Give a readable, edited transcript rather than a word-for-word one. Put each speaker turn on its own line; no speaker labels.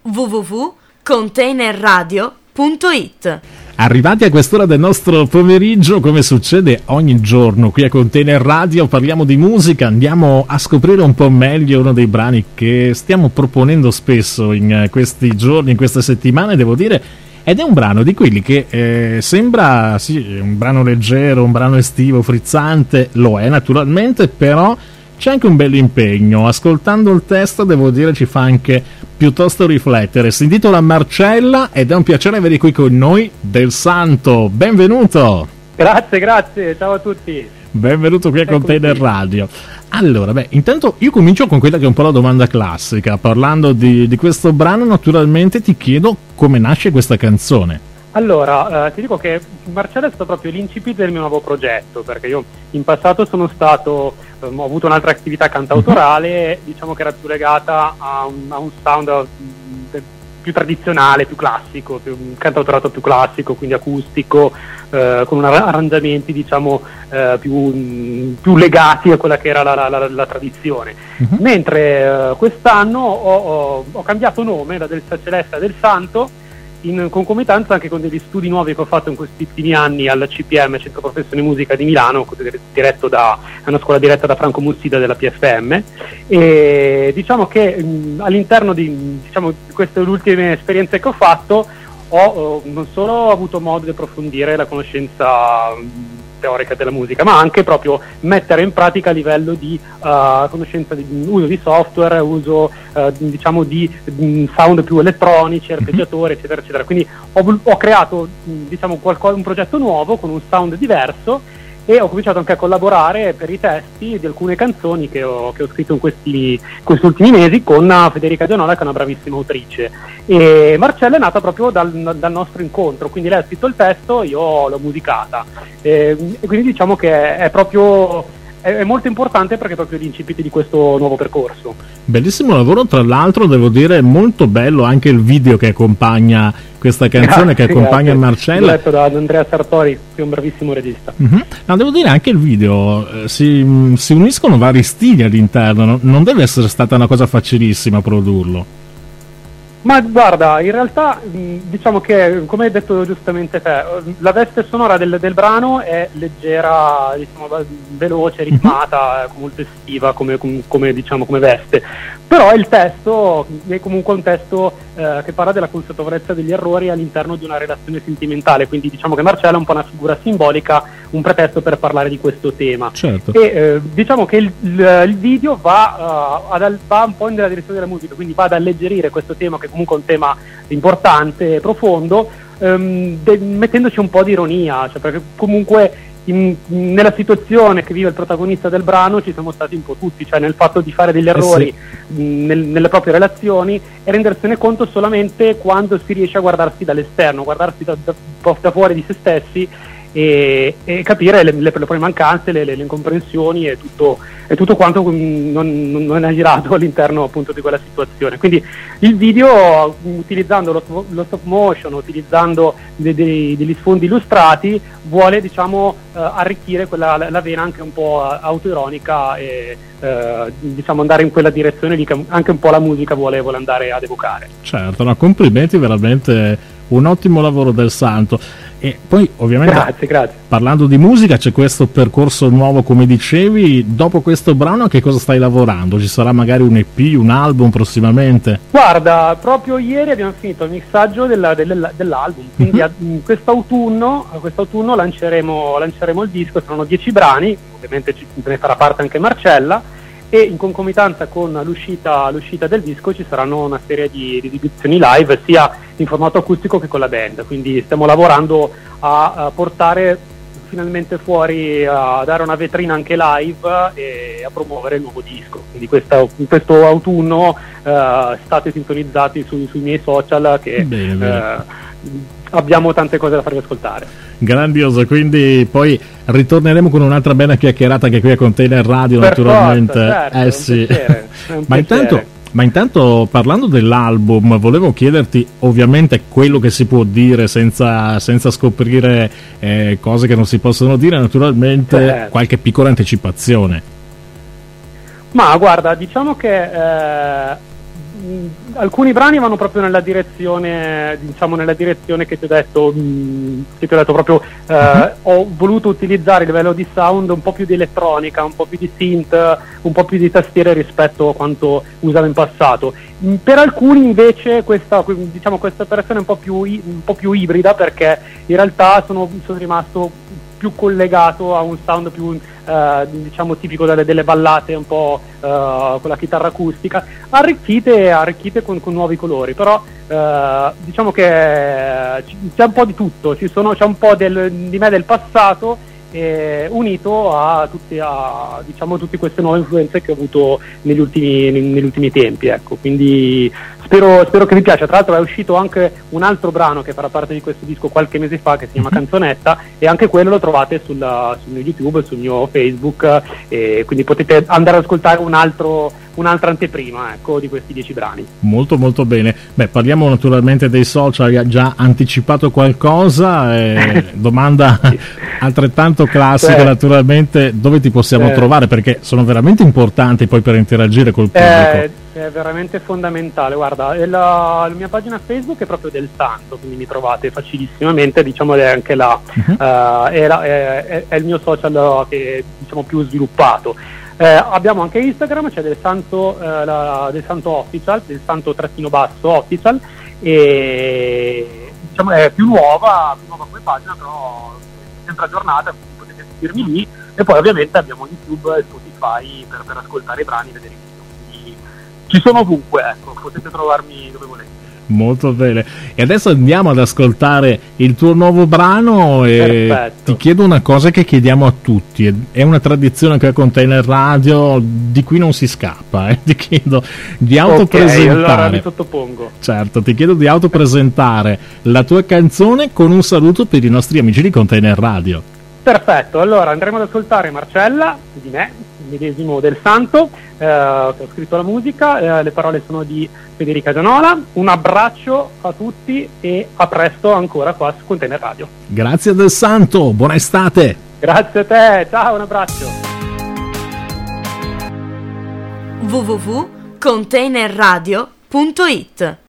www.containerradio.it.
Arrivati a quest'ora del nostro pomeriggio, come succede ogni giorno qui a Container Radio, parliamo di musica, andiamo a scoprire un po' meglio uno dei brani che stiamo proponendo spesso in questi giorni, in queste settimane, devo dire, ed è un brano di quelli che sembra sì, un brano leggero, un brano estivo, frizzante, lo è naturalmente, però c'è anche un bel impegno. Ascoltando il testo, devo dire, ci fa anche piuttosto riflettere. Si intitola Marcella ed è un piacere avere qui con noi Del Santo. Benvenuto!
Grazie, ciao a tutti.
Benvenuto qui a Container Radio. Allora, intanto io comincio con quella che è un po' la domanda classica. Parlando di questo brano, naturalmente ti chiedo come nasce questa canzone.
Allora, ti dico che Marcella è stato proprio l'incipit del mio nuovo progetto, perché io in passato sono stato, ho avuto un'altra attività cantautorale, diciamo che era più legata a un sound più tradizionale, più classico, un cantautorato più classico, quindi acustico, con arrangiamenti diciamo più legati a quella che era la tradizione. Mentre quest'anno ho cambiato nome da Del Celeste a Del Santo, in concomitanza anche con degli studi nuovi che ho fatto in questi ultimi anni al CPM, Centro Professione Musica di Milano, è una scuola diretta da Franco Mussida della PFM, e diciamo che all'interno di queste ultime esperienze che ho fatto ho non solo avuto modo di approfondire la conoscenza teorica della musica, ma anche proprio mettere in pratica a livello di conoscenza di uso di software, uso diciamo di sound più elettronici, arpeggiatori, eccetera eccetera. Quindi ho creato diciamo un progetto nuovo con un sound diverso, e ho cominciato anche a collaborare per i testi di alcune canzoni che ho scritto in questi ultimi mesi con Federica Gianola, che è una bravissima autrice. E Marcella è nata proprio dal nostro incontro, quindi lei ha scritto il testo, io l'ho musicata, e quindi diciamo che è proprio è molto importante, perché è proprio l'incipit di questo nuovo percorso.
Bellissimo lavoro, tra l'altro devo dire molto bello anche il video che accompagna questa canzone, che accompagna Marcella,
letto da Andrea Sartori, che è un bravissimo regista.
No, devo dire anche il video, si uniscono vari stili all'interno, non deve essere stata una cosa facilissima produrlo.
Ma guarda, in realtà diciamo che, come hai detto giustamente te, la veste sonora del brano è leggera, diciamo, veloce, ritmata, molto estiva come veste, però il testo è comunque un testo che parla della consapevolezza degli errori all'interno di una relazione sentimentale, quindi diciamo che Marcella è un po' una figura simbolica, un pretesto per parlare di questo tema.
Certo.
E diciamo che il video va un po' nella direzione della musica, quindi va ad alleggerire questo tema, che comunque è un tema importante e profondo, mettendoci un po' di ironia, cioè perché comunque nella situazione che vive il protagonista del brano ci siamo stati un po' tutti, cioè nel fatto di fare degli errori nelle proprie relazioni, e rendersene conto solamente quando si riesce a guardarsi dall'esterno, guardarsi da fuori di se stessi, e capire le proprie mancanze, le incomprensioni e tutto quanto non è girato all'interno appunto di quella situazione. Quindi il video, utilizzando lo stop motion, utilizzando degli sfondi illustrati, vuole diciamo arricchire la vena anche un po' autoironica, e diciamo andare in quella direzione lì che anche un po' la musica vuole andare ad evocare.
Certo, no, complimenti, veramente un ottimo lavoro Del Santo. E poi ovviamente
grazie.
Parlando di musica, c'è questo percorso nuovo, come dicevi. Dopo questo brano a che cosa stai lavorando? Ci sarà magari un EP, un album prossimamente?
Guarda, proprio ieri abbiamo finito il mixaggio dell'album, quindi quest'autunno lanceremo il disco. Saranno 10 brani, ovviamente ne farà parte anche Marcella, e in concomitanza con l'uscita del disco ci saranno una serie di esibizioni live, sia in formato acustico che con la band. Quindi stiamo lavorando a portare finalmente fuori, a dare una vetrina anche live e a promuovere il nuovo disco. Quindi questo autunno state sintonizzati sui miei social, che abbiamo tante cose da farvi ascoltare.
Grandioso, quindi poi ritorneremo con un'altra bella chiacchierata anche qui a Container Radio,
per
naturalmente.
Forza, certo,
Sì.
È un piacere.
Ma intanto parlando dell'album, volevo chiederti ovviamente quello che si può dire senza scoprire cose che non si possono dire, naturalmente qualche piccola anticipazione.
Ma guarda, diciamo che alcuni brani vanno proprio nella direzione, diciamo, nella direzione che ti ho detto, proprio. Ho voluto utilizzare a livello di sound un po' più di elettronica, un po' più di synth, un po' più di tastiere rispetto a quanto usavo in passato. Per alcuni invece questa operazione è un po' più ibrida, perché in realtà sono rimasto più collegato a un sound più diciamo tipico delle ballate, un po' con la chitarra acustica, arricchite con nuovi colori. Però diciamo che c'è un po' di tutto, c'è un po' di me del passato, unito a tutte queste nuove influenze che ho avuto negli ultimi tempi, ecco. Quindi spero che vi piaccia. Tra l'altro è uscito anche un altro brano che farà parte di questo disco qualche mese fa, che si chiama Canzonetta, e anche quello lo trovate sul mio YouTube, sul mio Facebook, e quindi potete andare ad ascoltare un'altra anteprima, ecco, di questi 10 brani.
Molto molto bene. Beh, parliamo naturalmente dei social, hai già anticipato qualcosa, domanda altrettanto classica, naturalmente, dove ti possiamo trovare, perché sono veramente importanti poi per interagire col pubblico.
È veramente fondamentale. Guarda, la mia pagina Facebook è proprio Del Santo, quindi mi trovate facilissimamente, diciamo, è anche è il mio social che, diciamo, più sviluppato. Abbiamo anche Instagram, c'è Del Santo Official, Del Santo _ Official, e diciamo è più nuova come pagina, però è sempre aggiornata, quindi potete seguirmi lì. E poi ovviamente abbiamo YouTube e Spotify per ascoltare i brani e vedere i video, quindi ci sono ovunque, ecco, potete trovarmi dove volete.
Molto bene, e adesso andiamo ad ascoltare il tuo nuovo brano, e
perfetto.
Ti chiedo una cosa che chiediamo a tutti, è una tradizione che Container Radio, di cui non si scappa, ti chiedo di autopresentare.
Allora mi sottopongo.
Certo, ti chiedo di autopresentare la tua canzone con un saluto per i nostri amici di Container Radio.
Perfetto, allora andremo ad ascoltare Marcella, di me, il medesimo Del Santo, che ho scritto la musica, le parole sono di Federica Gianola. Un abbraccio a tutti e a presto ancora qua su Container Radio.
Grazie Del Santo, buona estate!
Grazie a te, ciao, un abbraccio!
www.containerradio.it